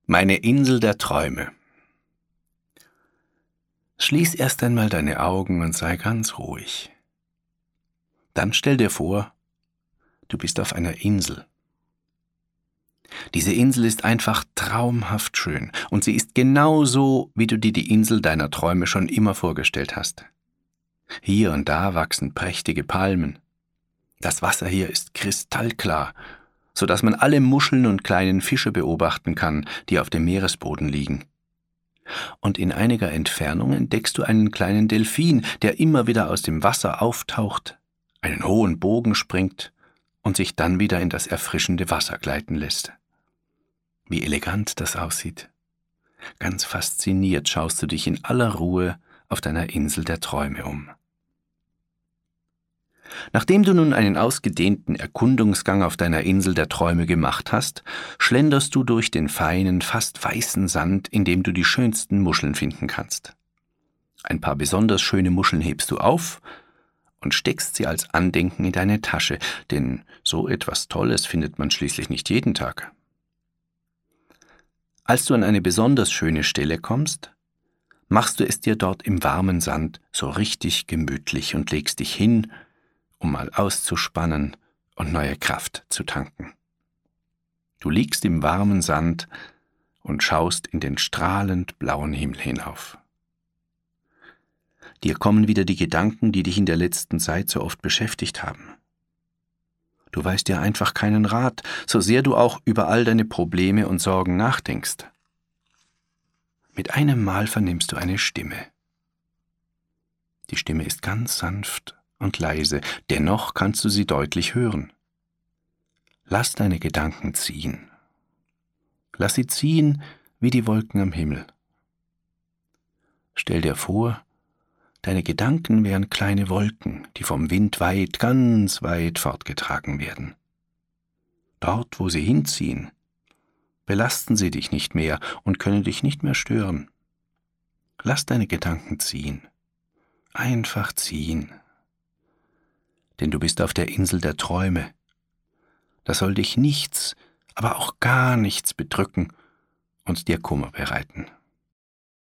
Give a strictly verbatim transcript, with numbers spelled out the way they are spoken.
Meine Insel der Träume. Schließ erst einmal deine Augen und sei ganz ruhig. Dann stell dir vor, du bist auf einer Insel. Diese Insel ist einfach traumhaft schön und sie ist genauso, wie du dir die Insel deiner Träume schon immer vorgestellt hast. Hier und da wachsen prächtige Palmen. Das Wasser hier ist kristallklar, so dass man alle Muscheln und kleinen Fische beobachten kann, die auf dem Meeresboden liegen. Und in einiger Entfernung entdeckst du einen kleinen Delfin, der immer wieder aus dem Wasser auftaucht, einen hohen Bogen springt und sich dann wieder in das erfrischende Wasser gleiten lässt. Wie elegant das aussieht. Ganz fasziniert schaust du dich in aller Ruhe auf deiner Insel der Träume um. Nachdem du nun einen ausgedehnten Erkundungsgang auf deiner Insel der Träume gemacht hast, schlenderst du durch den feinen, fast weißen Sand, in dem du die schönsten Muscheln finden kannst. Ein paar besonders schöne Muscheln hebst du auf und steckst sie als Andenken in deine Tasche, denn so etwas Tolles findet man schließlich nicht jeden Tag. Als du an eine besonders schöne Stelle kommst, machst du es dir dort im warmen Sand so richtig gemütlich und legst dich hin, um mal auszuspannen und neue Kraft zu tanken. Du liegst im warmen Sand und schaust in den strahlend blauen Himmel hinauf. Dir kommen wieder die Gedanken, die dich in der letzten Zeit so oft beschäftigt haben. Du weißt ja einfach keinen Rat, so sehr du auch über all deine Probleme und Sorgen nachdenkst. Mit einem Mal vernimmst du eine Stimme. Die Stimme ist ganz sanft und leise, dennoch kannst du sie deutlich hören. Lass deine Gedanken ziehen. Lass sie ziehen wie die Wolken am Himmel. Stell dir vor, deine Gedanken wären kleine Wolken, die vom Wind weit, ganz weit fortgetragen werden. Dort, wo sie hinziehen, belasten sie dich nicht mehr und können dich nicht mehr stören. Lass deine Gedanken ziehen. Einfach ziehen. Denn du bist auf der Insel der Träume. Da soll dich nichts, aber auch gar nichts bedrücken und dir Kummer bereiten.